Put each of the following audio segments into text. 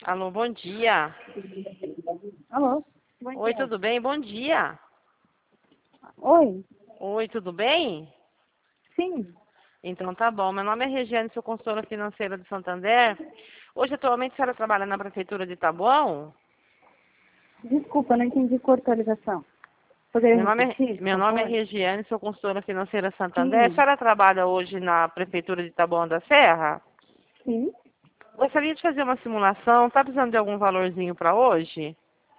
Alô, bom dia. Alô? Bom Oi, dia. tudo bem? Bom dia. Oi? Oi, tudo bem? Sim. Então tá bom. Meu nome é Regiane, sou consultora financeira de Santander. Hoje, atualmente, a senhora trabalha na Prefeitura de Taboão? Desculpa, não entendi cortou a ligação. Poderia repetir, Meu por nome é favor? Regiane, sou consultora financeira de Santander. A Sim. senhora trabalha hoje na Prefeitura de Taboão da Serra? Sim. Gostaria de fazer uma simulação. Tá precisando de algum valorzinho para hoje?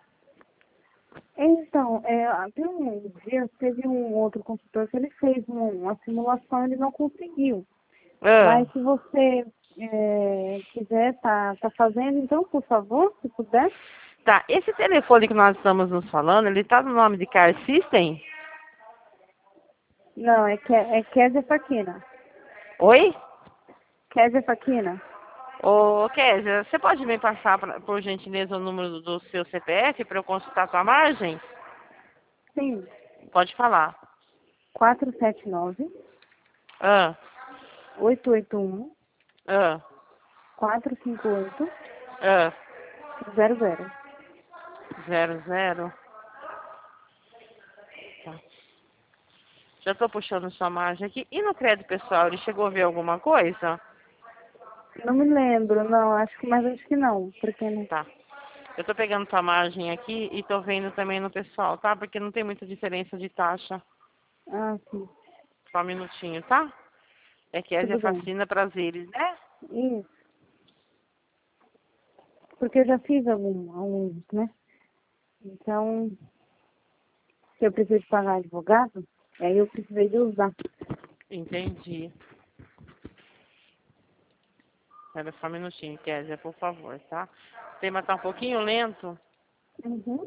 Então, até um dia teve um outro consultor que ele fez uma simulação e ele não conseguiu. Ah, Mas se você quiser, tá fazendo, então, por favor, se puder. tá. Esse telefone que nós estamos nos falando, ele tá no nome de Car System? Não, é Kézia Faquina. Oi? Kézia Faquina? Ô, Kézia, você pode me passar, por gentileza, o número do seu CPF para eu consultar a sua margem? Sim. Pode falar. 479 Ah, 881 ah, 458 ah. 00. 00. Tá. Já estou puxando sua margem aqui. E no crédito pessoal, ele chegou a ver alguma coisa? Não me lembro, não, mas acho que não, porque não. Tá. Eu estou pegando sua margem aqui e estou vendo também no pessoal, tá? Porque não tem muita diferença de taxa. Ah, sim, Só um minutinho, tá? É Kézia tudo bem. Fascina Prazeres, né? Isso, porque eu já fiz alguns, né? Então, se eu preciso pagar advogado, aí eu precisei de usar. Entendi. Espera só um minutinho, Kézia, por favor, tá? O tema tá um pouquinho lento. Uhum.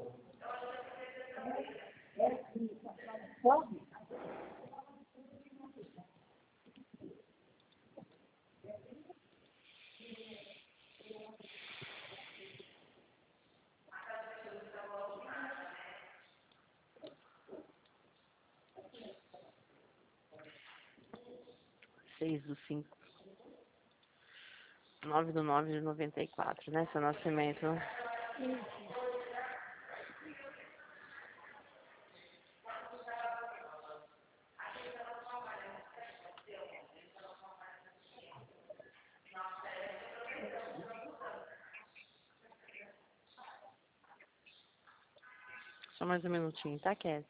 6/5. 9/9/94, né? Seu nascimento. Isso. 'Só mais um minutinho, tá, Kézia?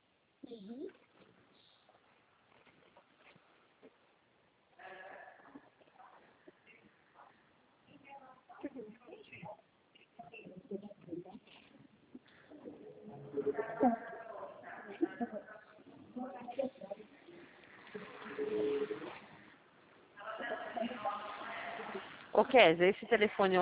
Ô, Kézia, esse telefone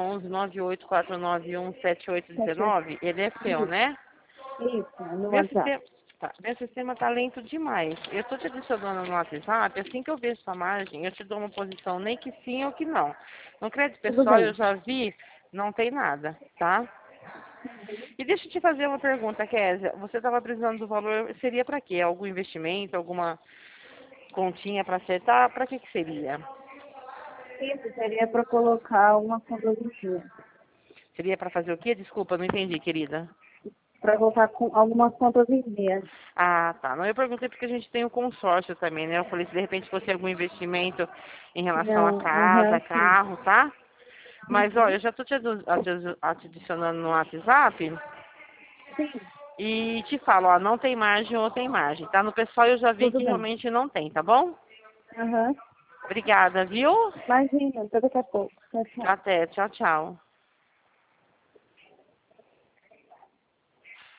78. 11 98 491 7819, ele é seu, Isso, né? isso, é no Meu WhatsApp. sistema, meu sistema tá lento demais. Eu tô te adicionando no WhatsApp, assim que eu vejo sua margem, eu te dou uma posição, nem que sim ou que não. No crédito Tudo pessoal, eu bem. já vi, não tem nada, tá? E deixa eu te fazer uma pergunta, Kézia. Você estava precisando do valor, seria para quê? Algum investimento, alguma continha para acertar? Para que seria? Isso seria para colocar uma condominia. Seria para fazer o quê? Desculpa, não entendi, querida. Para colocar com algumas contas em dia. Ah, tá. Não, eu perguntei porque a gente tem o consórcio também, né? Eu falei se de repente fosse algum investimento em relação a Não, casa, sim. carro, tá? Mas, ó, Uhum. eu já tô te adicionando no WhatsApp Sim, e te falo, ó, não tem margem ou tem margem, tá? No pessoal eu já vi tudo que bem. realmente não tem, tá bom? Aham. Obrigada, viu? Imagina, até daqui a pouco. Tchau, tchau. Até, tchau, tchau.